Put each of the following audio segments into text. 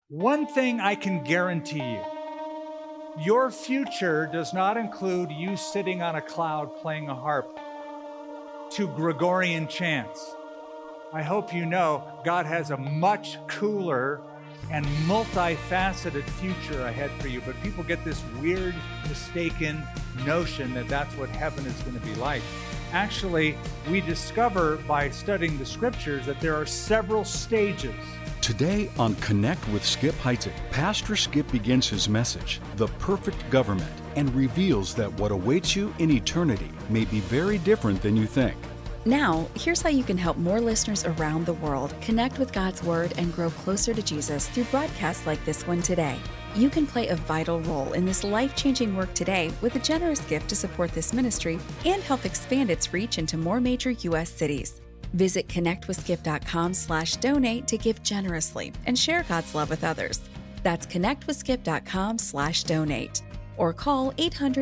One thing I can guarantee you, your future does not include you sitting on a cloud playing a harp to Gregorian chants. I hope you know God has a much cooler and multifaceted future ahead for you, but people get this weird, mistaken notion that that's what heaven is going to be like. Actually, we discover by studying the scriptures that there are several stages. Today on Connect with Skip Heitzig, Pastor Skip begins his message, The Perfect Government, and reveals that what awaits you in eternity may be very different than you think. Now, here's how you can help more listeners around the world connect with God's Word and grow closer to Jesus through broadcasts like this one today. You can play a vital role in this life-changing work today with a generous gift to support this ministry and help expand its reach into more major U.S. cities. Visit connectwithskip.com/donate to give generously and share God's love with others. That's connectwithskip.com/donate or call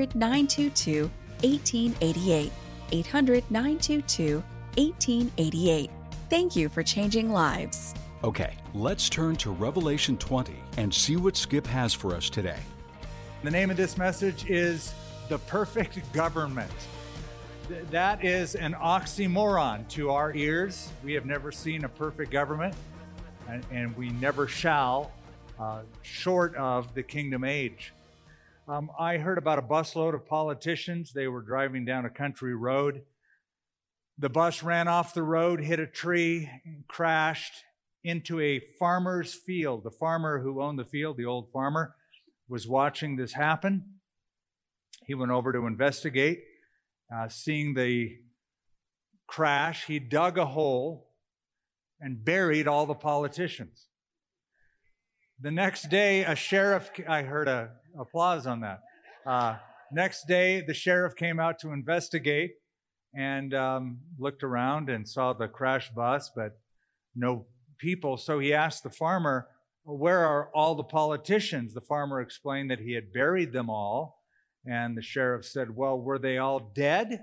800-922-1888. 800-922-1888. Thank you for changing lives. Okay, let's turn to Revelation 20 and see what Skip has for us today. The name of this message is The Perfect Government. That is an oxymoron to our ears. We have never seen a perfect government, and we never shall, short of the kingdom age. I heard about a busload of politicians. They were driving down a country road. The bus ran off the road, hit a tree, and crashed into a farmer's field. The farmer who owned the field, the old farmer, was watching this happen. He went over to investigate. Seeing the crash, he dug a hole and buried all the politicians. The next day, a sheriff, I heard applause on that. Next day, the sheriff came out to investigate and looked around and saw the crash bus, but no people. So he asked the farmer, where are all the politicians? The farmer explained that he had buried them all. And the sheriff said, well, were they all dead?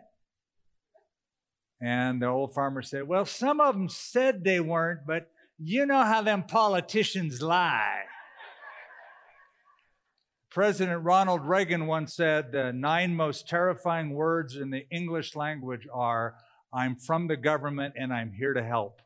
And the old farmer said, well, some of them said they weren't, but you know how them politicians lie. President Ronald Reagan once said, the 9 most terrifying words in the English language are, I'm from the government and I'm here to help.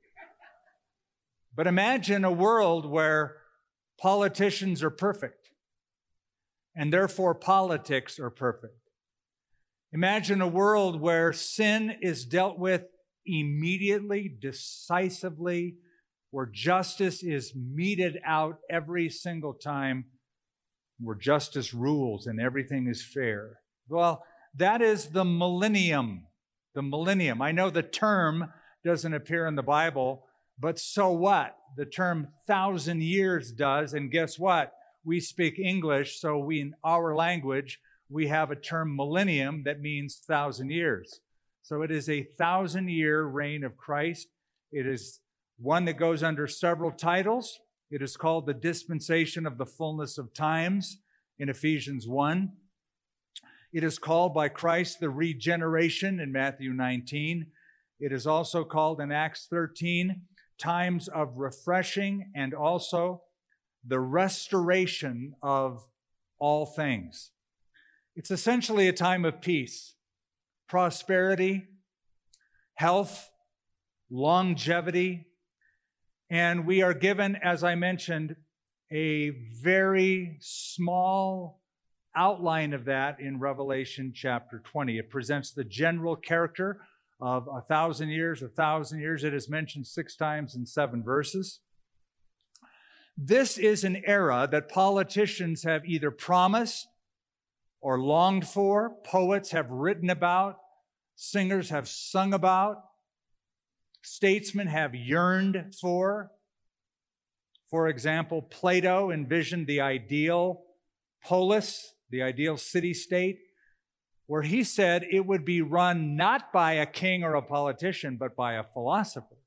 But imagine a world where politicians are perfect, and therefore politics are perfect. Imagine a world where sin is dealt with immediately, decisively, where justice is meted out every single time, where justice rules and everything is fair. Well, that is the millennium. The millennium. I know the term doesn't appear in the Bible, but so what? The term 1,000 years does, and guess what? We speak English, so in our language, we have a term millennium that means 1,000 years. So it is a 1,000-year reign of Christ. It is one that goes under several titles. It is called the dispensation of the fullness of times in Ephesians 1. It is called by Christ the regeneration in Matthew 19. It is also called in Acts 13 times of refreshing and also the restoration of all things. It's essentially a time of peace, prosperity, health, longevity, and we are given, as I mentioned, a very small outline of that in Revelation chapter 20. It presents the general character of 1,000 years, 1,000 years. It is mentioned 6 times in 7 verses. This is an era that politicians have either promised or longed for, poets have written about, singers have sung about, statesmen have yearned for. For example, Plato envisioned the ideal polis, the ideal city-state, where he said it would be run not by a king or a politician, but by a philosopher.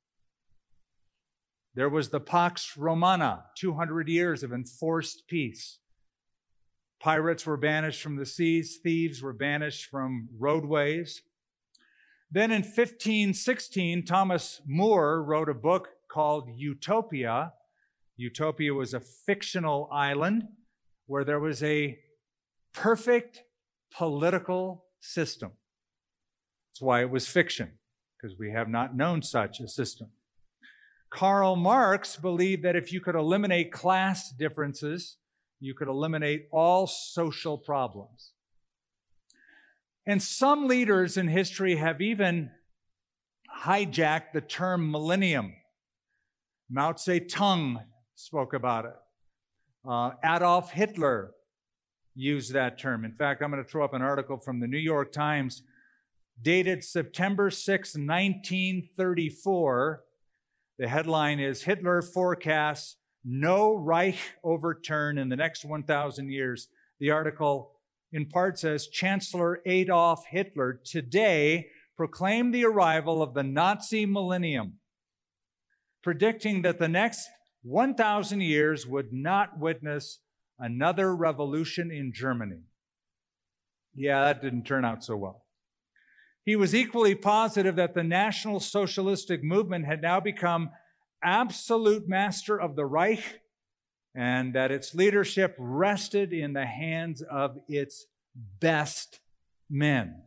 There was the Pax Romana, 200 years of enforced peace. Pirates were banished from the seas, thieves were banished from roadways. Then in 1516, Thomas More wrote a book called Utopia Utopia was a fictional island where there was a perfect political system. That's why it was fiction, because we have not known such a system. Karl Marx believed that if you could eliminate class differences, you could eliminate all social problems. And some leaders in history have even hijacked the term millennium. Mao Zedong spoke about it. Adolf Hitler used that term. In fact, I'm going to throw up an article from the New York Times dated September 6, 1934. The headline is, Hitler forecasts no Reich overturn in the next 1,000 years. The article in part says, Chancellor Adolf Hitler today proclaimed the arrival of the Nazi millennium, predicting that the next 1,000 years would not witness another revolution in Germany. Yeah, that didn't turn out so well. He was equally positive that the National Socialistic movement had now become absolute master of the Reich and that its leadership rested in the hands of its best men.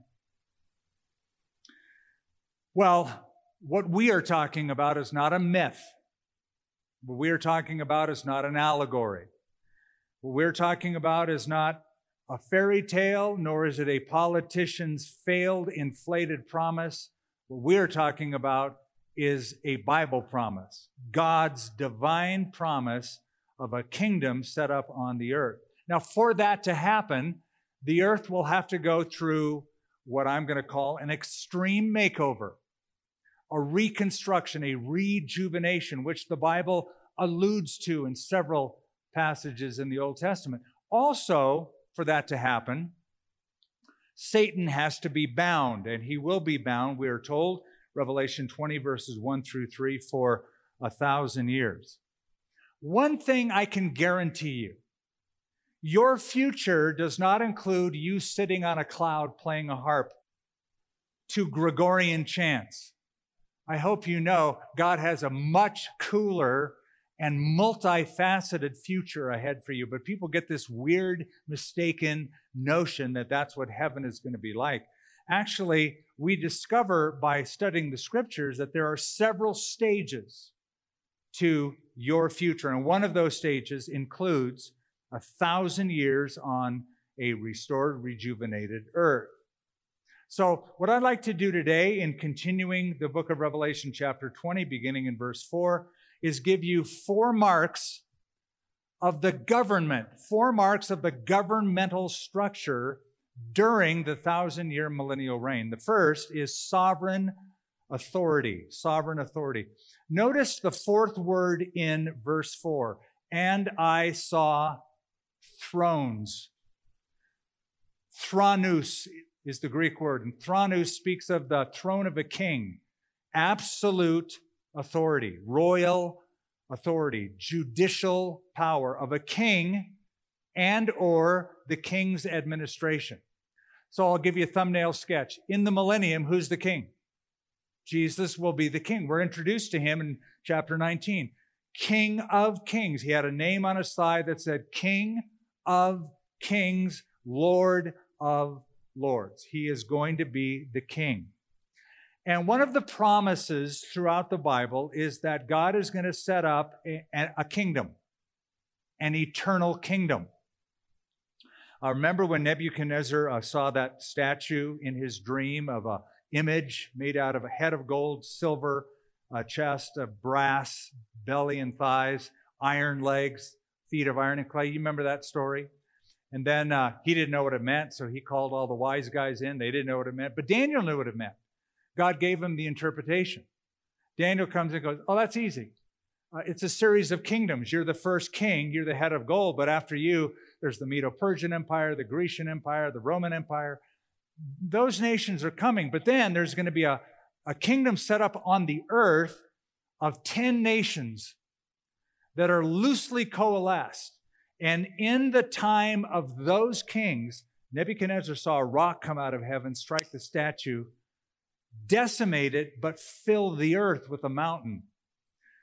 Well, what we are talking about is not a myth. What we are talking about is not an allegory. What we're talking about is not a fairy tale, nor is it a politician's failed, inflated promise. What we're talking about is a Bible promise, God's divine promise of a kingdom set up on the earth. Now, for that to happen, the earth will have to go through what I'm going to call an extreme makeover, a reconstruction, a rejuvenation, which the Bible alludes to in several passages in the Old Testament. Also, for that to happen, Satan has to be bound, and he will be bound, we are told, Revelation 20, verses 1 through 3, for 1,000 years. One thing I can guarantee you, your future does not include you sitting on a cloud playing a harp to Gregorian chants. I hope you know God has a much cooler and multifaceted future ahead for you. But people get this weird, mistaken notion that that's what heaven is going to be like. Actually, we discover by studying the scriptures that there are several stages to your future. And one of those stages includes 1,000 years on a restored, rejuvenated earth. So what I'd like to do today in continuing the book of Revelation chapter 20, beginning in verse 4, is give you 4 marks of the government, 4 marks of the governmental structure during the 1,000-year millennial reign. The first is sovereign authority, sovereign authority. Notice the 4th word in verse 4, and I saw thrones. Thronus is the Greek word, and thronus speaks of the throne of a king, absolute authority, royal authority, judicial power of a king and or the king's administration. So I'll give you a thumbnail sketch. In the millennium, who's the king? Jesus will be the king. We're introduced to him in chapter 19. King of kings. He had a name on his side that said King of kings, Lord of lords. He is going to be the king. And one of the promises throughout the Bible is that God is going to set up a kingdom, an eternal kingdom. Remember when Nebuchadnezzar saw that statue in his dream of an image made out of a head of gold, silver, a chest of brass, belly and thighs, iron legs, feet of iron and clay. You remember that story? And then he didn't know what it meant, so he called all the wise guys in. They didn't know what it meant, but Daniel knew what it meant. God gave him the interpretation. Daniel comes and goes, oh, that's easy. It's a series of kingdoms. You're the first king. You're the head of gold. But after you, there's the Medo-Persian Empire, the Grecian Empire, the Roman Empire. Those nations are coming. But then there's going to be a kingdom set up on the earth of 10 nations that are loosely coalesced. And in the time of those kings, Nebuchadnezzar saw a rock come out of heaven, strike the statue, decimate it, but fill the earth with a mountain.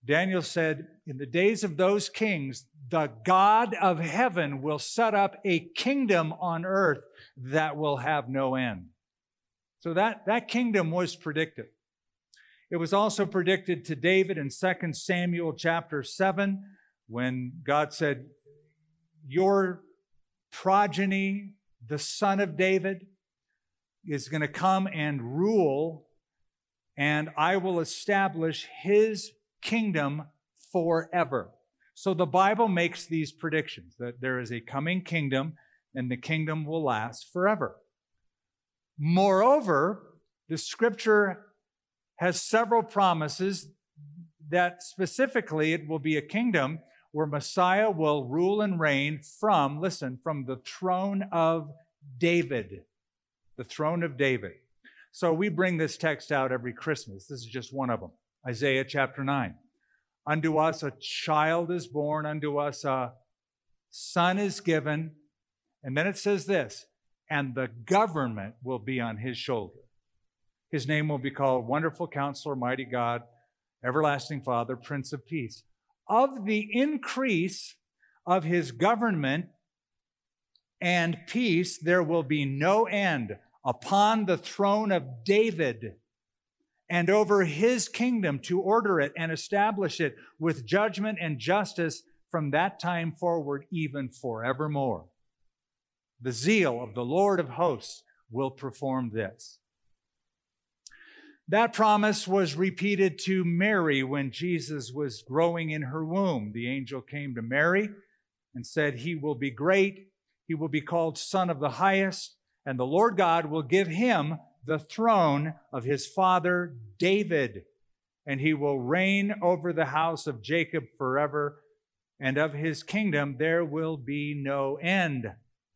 Daniel said, in the days of those kings, the God of heaven will set up a kingdom on earth that will have no end. So that kingdom was predicted. It was also predicted to David in 2 Samuel chapter 7, when God said, your progeny, the son of David, is going to come and rule, and I will establish his kingdom forever. So the Bible makes these predictions that there is a coming kingdom, and the kingdom will last forever. Moreover, the scripture has several promises that specifically it will be a kingdom where Messiah will rule and reign from the throne of David. The throne of David. So we bring this text out every Christmas. This is just one of them. Isaiah chapter 9. Unto us a child is born, unto us a son is given. And then it says this, and the government will be on his shoulder. His name will be called Wonderful Counselor, Mighty God, Everlasting Father, Prince of Peace. Of the increase of his government and peace, there will be no end upon the throne of David and over his kingdom, to order it and establish it with judgment and justice from that time forward, even forevermore. The zeal of the Lord of hosts will perform this. That promise was repeated to Mary when Jesus was growing in her womb. The angel came to Mary and said, he will be great, he will be called Son of the Highest, and the Lord God will give him the throne of his father David, and he will reign over the house of Jacob forever, and of his kingdom there will be no end.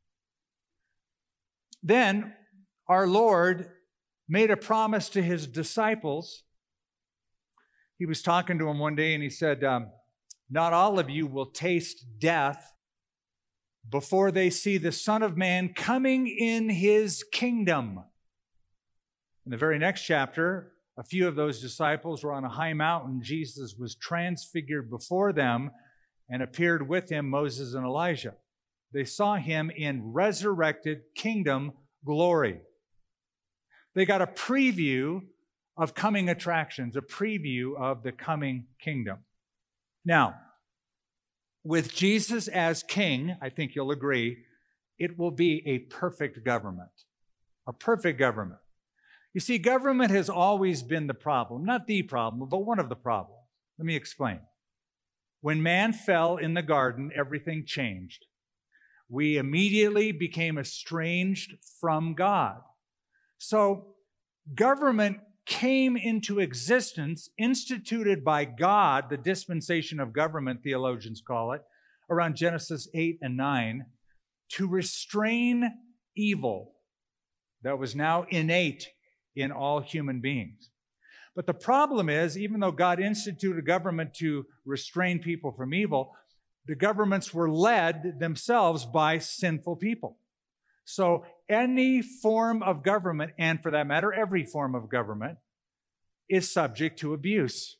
Then our Lord made a promise to his disciples. He was talking to them one day and he said, not all of you will taste death before they see the Son of Man coming in his kingdom. In the very next chapter, a few of those disciples were on a high mountain. Jesus was transfigured before them and appeared with him, Moses and Elijah. They saw him in resurrected kingdom glory. They got a preview of coming attractions, a preview of the coming kingdom. Now, with Jesus as king, I think you'll agree, it will be a perfect government. A perfect government. You see, government has always been the problem. Not the problem, but one of the problems. Let me explain. When man fell in the garden, everything changed. We immediately became estranged from God. So government came into existence, instituted by God, the dispensation of government, theologians call it, around Genesis 8 and 9, to restrain evil that was now innate in all human beings. But the problem is, even though God instituted government to restrain people from evil, the governments were led themselves by sinful people. So any form of government, and for that matter, every form of government, is subject to abuse.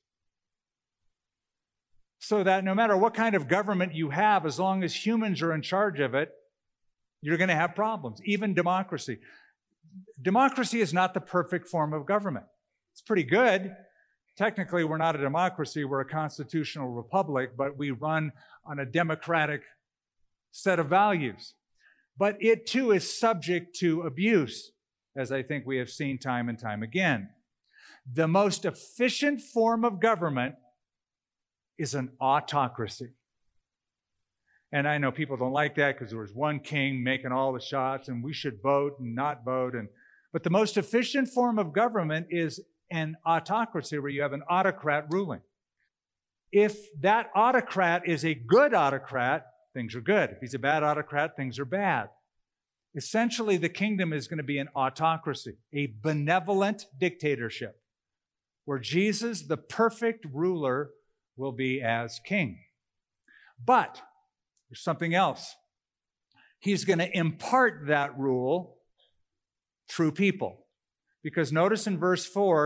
So that no matter what kind of government you have, as long as humans are in charge of it, you're going to have problems. Even democracy. Democracy is not the perfect form of government. It's pretty good. Technically, we're not a democracy, we're a constitutional republic, but we run on a democratic set of values. But it too is subject to abuse, as I think we have seen time and time again. The most efficient form of government is an autocracy. And I know people don't like that because there was one king making all the shots and we should vote and not vote. But the most efficient form of government is an autocracy where you have an autocrat ruling. If that autocrat is a good autocrat, things are good. If he's a bad autocrat, things are bad. Essentially, the kingdom is going to be an autocracy, a benevolent dictatorship, where Jesus, the perfect ruler, will be as king. But there's something else. He's going to impart that rule through people. Because notice in verse 4,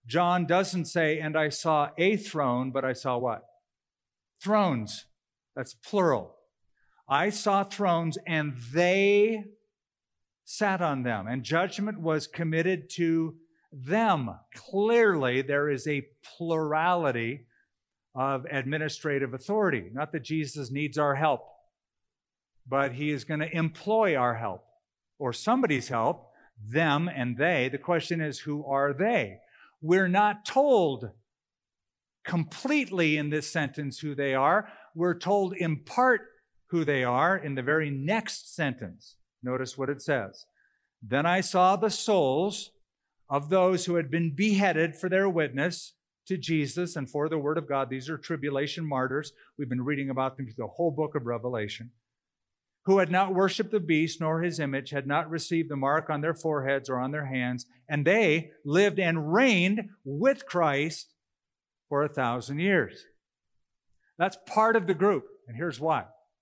John doesn't say, and I saw a throne, but I saw what? Thrones. That's plural. I saw thrones, and they sat on them, and judgment was committed to them. Clearly, there is a plurality of administrative authority. Not that Jesus needs our help, but he is going to employ our help, or somebody's help, them and they. The question is, who are they? We're not told completely in this sentence who they are. We're told in part who they are in the very next sentence. Notice what it says. Then I saw the souls of those who had been beheaded for their witness to Jesus and for the word of God. These are tribulation martyrs. We've been reading about them through the whole book of Revelation. Who had not worshipped the beast nor his image, had not received the mark on their foreheads or on their hands, and they lived and reigned with Christ for 1,000 years. That's part of the group, and here's why.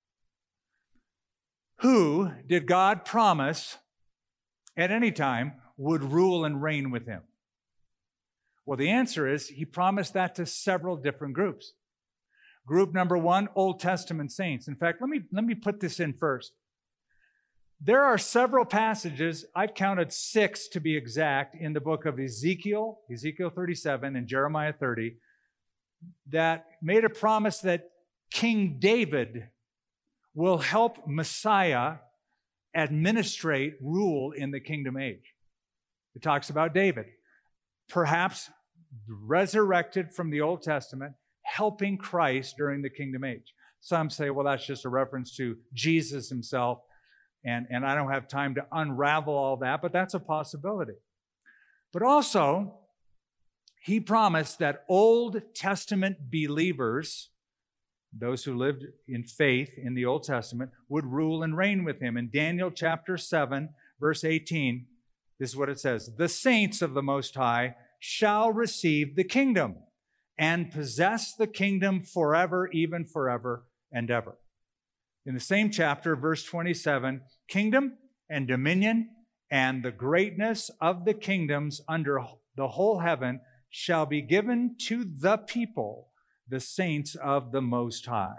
Who did God promise at any time would rule and reign with him? Well, the answer is he promised that to several different groups. Group number one, Old Testament saints. In fact, let me put this in first. There are several passages, I've counted 6 to be exact, in the book of Ezekiel 37 and Jeremiah 30, that made a promise that King David will help Messiah administrate, rule in the kingdom age. It talks about David, perhaps resurrected from the Old Testament, helping Christ during the kingdom age. Some say, well, that's just a reference to Jesus himself, and I don't have time to unravel all that, but that's a possibility. But also, he promised that Old Testament believers, those who lived in faith in the Old Testament, would rule and reign with him. In Daniel chapter 7, verse 18, this is what it says. The saints of the Most High shall receive the kingdom and possess the kingdom forever, even forever and ever. In the same chapter, verse 27, kingdom and dominion and the greatness of the kingdoms under the whole heaven shall be given to the people, the saints of the Most High.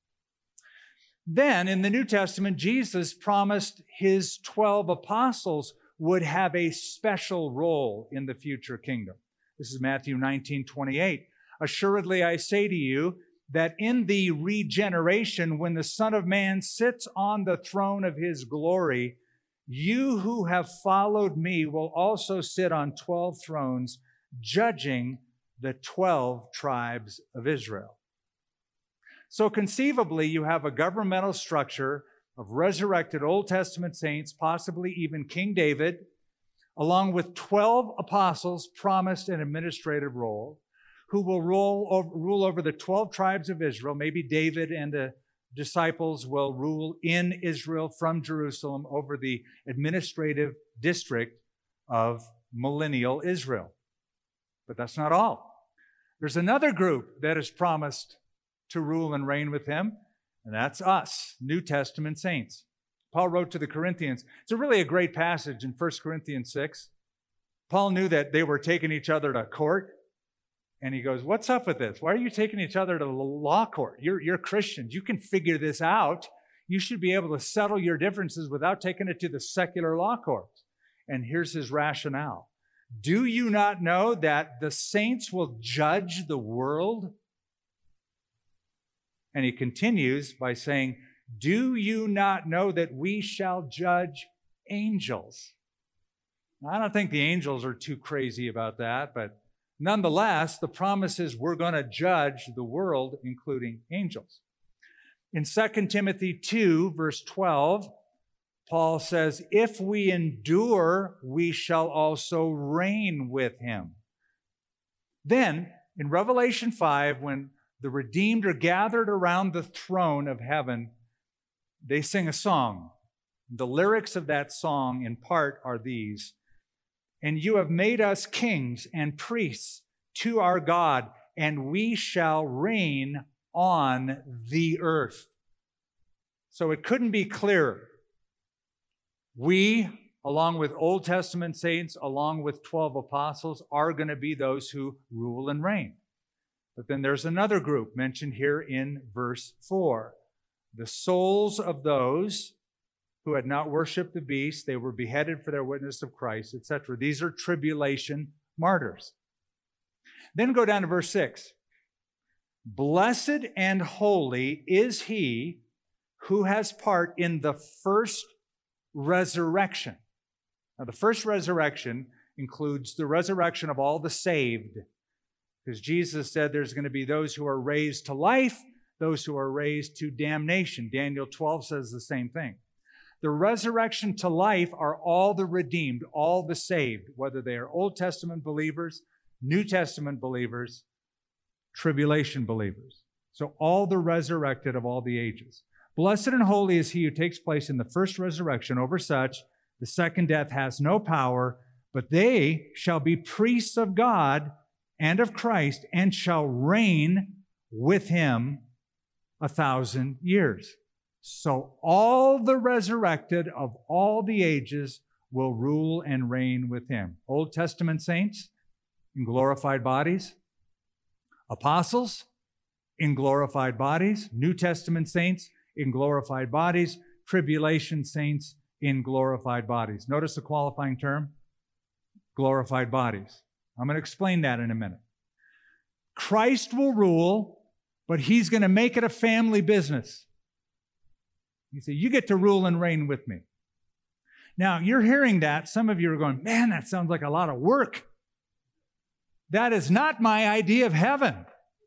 Then in the New Testament, Jesus promised his 12 apostles would have a special role in the future kingdom. This is Matthew 19:28. Assuredly, I say to you that in the regeneration, when the Son of Man sits on the throne of his glory, you who have followed me will also sit on 12 thrones, judging the 12 tribes of Israel. So conceivably, you have a governmental structure of resurrected Old Testament saints, possibly even King David, along with 12 apostles promised an administrative role, who will rule over the 12 tribes of Israel. Maybe David and the disciples will rule in Israel from Jerusalem over the administrative district of millennial Israel. But that's not all. There's another group that is promised to rule and reign with him, and that's us, New Testament saints. Paul wrote to the Corinthians. It's really a great passage in 1 Corinthians 6. Paul knew that they were taking each other to court. And he goes, what's up with this? Why are you taking each other to the law court? You're Christians. You can figure this out. You should be able to settle your differences without taking it to the secular law courts. And here's his rationale. Do you not know that the saints will judge the world? And he continues by saying, do you not know that we shall judge angels? Now, I don't think the angels are too crazy about that, but nonetheless, the promise is we're going to judge the world, including angels. In 2 Timothy 2, verse 12, Paul says, if we endure, we shall also reign with him. Then, in Revelation 5, when the redeemed are gathered around the throne of heaven, they sing a song. The lyrics of that song, in part, are these. And you have made us kings and priests to our God, and we shall reign on the earth. So it couldn't be clearer. We along with Old Testament saints, along with 12 apostles, are going to be those who rule and reign. But then there's another group mentioned here in verse 4. The souls of those who had not worshiped the beast, they were beheaded for their witness of Christ, etc. These are tribulation martyrs. Then go down to verse 6. Blessed and holy is he who has part in the first resurrection. Now, the first resurrection includes the resurrection of all the saved, because Jesus said there's going to be those who are raised to life, those who are raised to damnation. Daniel 12 says the same thing. The resurrection to life are all the redeemed, all the saved, whether they are Old Testament believers, New Testament believers, tribulation believers. So all the resurrected of all the ages. Blessed and holy is he who takes place in the first resurrection. Over such, the second death has no power, but they shall be priests of God and of Christ, and shall reign with him 1,000 years. So all the resurrected of all the ages will rule and reign with him. Old Testament saints in glorified bodies, apostles in glorified bodies, New Testament saints in glorified bodies, tribulation saints in glorified bodies. Notice the qualifying term, glorified bodies. I'm going to explain that in a minute. Christ will rule, but he's going to make it a family business. You say, you get to rule and reign with me. Now, you're hearing that. Some of you are going, man, that sounds like a lot of work. That is not my idea of heaven.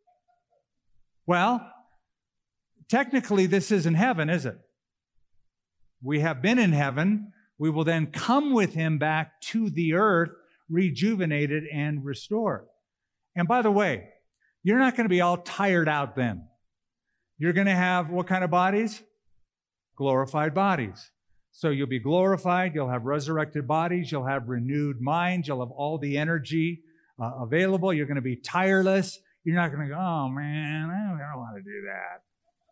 Well, technically, this isn't heaven, is it? We have been in heaven. We will then come with him back to the earth, rejuvenated and restored. And by the way, you're not going to be all tired out then. You're going to have what kind of bodies? Glorified bodies. So you'll be glorified, you'll have resurrected bodies, you'll have renewed minds, you'll have all the energy available, you're going to be tireless. You're not going to go, oh man, I don't want to do that.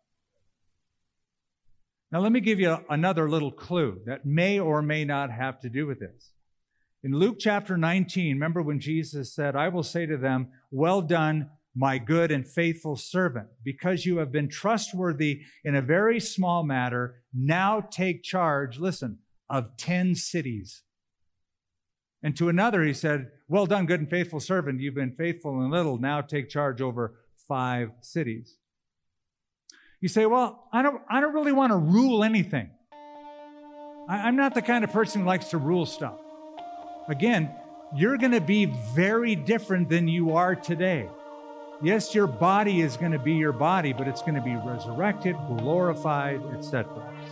Now let me give you another little clue that may or may not have to do with this. In Luke chapter 19, remember when Jesus said, I will say to them, well done, my good and faithful servant, because you have been trustworthy in a very small matter, now take charge, listen, of 10 cities. And to another he said, well done, good and faithful servant, you've been faithful in little, now take charge over 5 cities. You say, well, I don't really want to rule anything. I'm not the kind of person who likes to rule stuff. Again, you're going to be very different than you are today. Yes, your body is going to be your body, but it's going to be resurrected, glorified, etc.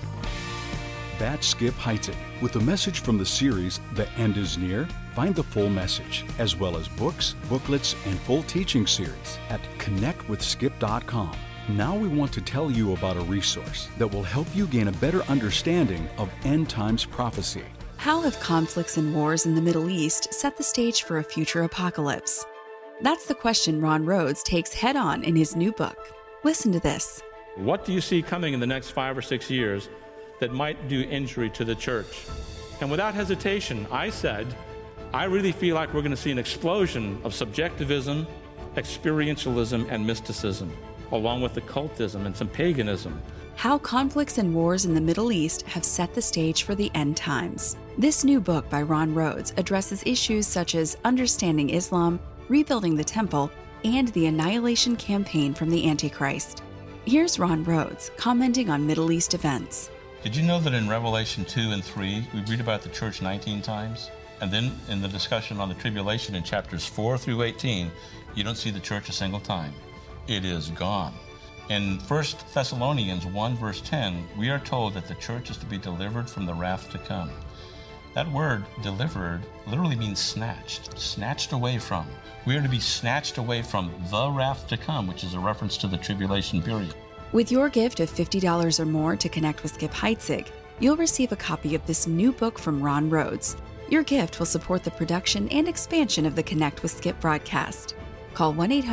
That's Skip Heitzig with a message from the series, The End is Near. Find the full message, as well as books, booklets, and full teaching series at connectwithskip.com. Now we want to tell you about a resource that will help you gain a better understanding of end times prophecy. How have conflicts and wars in the Middle East set the stage for a future apocalypse? That's the question Ron Rhodes takes head-on in his new book. Listen to this. What do you see coming in the next 5 or 6 years that might do injury to the church? And without hesitation, I said, I really feel like we're going to see an explosion of subjectivism, experientialism, and mysticism, along with occultism and some paganism. How conflicts and wars in the Middle East have set the stage for the end times. This new book by Ron Rhodes addresses issues such as understanding Islam, rebuilding the temple, and the annihilation campaign from the Antichrist. Here's Ron Rhodes commenting on Middle East events. Did you know that in Revelation 2 and 3, we read about the church 19 times? And then in the discussion on the tribulation in chapters 4 through 18, you don't see the church a single time. It is gone. In 1 Thessalonians 1 verse 10, we are told that the church is to be delivered from the wrath to come. That word, delivered, literally means snatched away from. We are to be snatched away from the wrath to come, which is a reference to the tribulation period. With your gift of $50 or more to connect with Skip Heitzig, you'll receive a copy of this new book from Ron Rhodes. Your gift will support the production and expansion of the Connect with Skip broadcast. Call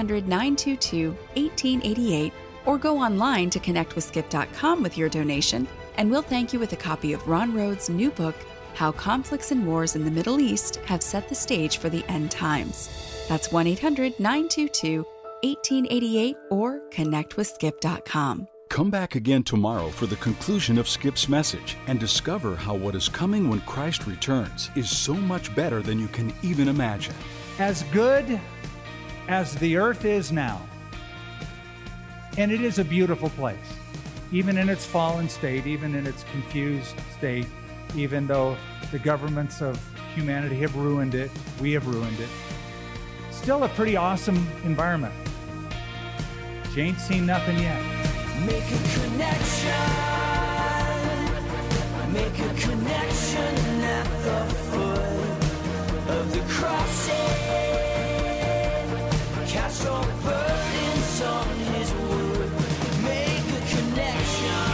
1-800-922-1888 or go online to connectwithskip.com with your donation, and we'll thank you with a copy of Ron Rhodes' new book, How conflicts and wars in the Middle East have set the stage for the end times. That's 1-800-922-1888 or connectwithskip.com. Come back again tomorrow for the conclusion of Skip's message and discover how what is coming when Christ returns is so much better than you can even imagine. As good as the earth is now, and it is a beautiful place, even in its fallen state, even in its confused state, even though the governments of humanity have ruined it, we have ruined it. Still a pretty awesome environment. You ain't seen nothing yet. Make a connection. Make a connection at the foot of the crossing. Cast all burdens on his wood. Make a connection.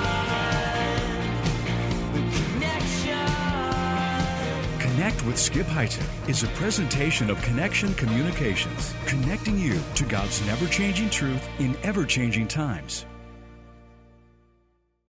Connect with Skip Heitzig is a presentation of Connection Communications, connecting you to God's never-changing truth in ever-changing times.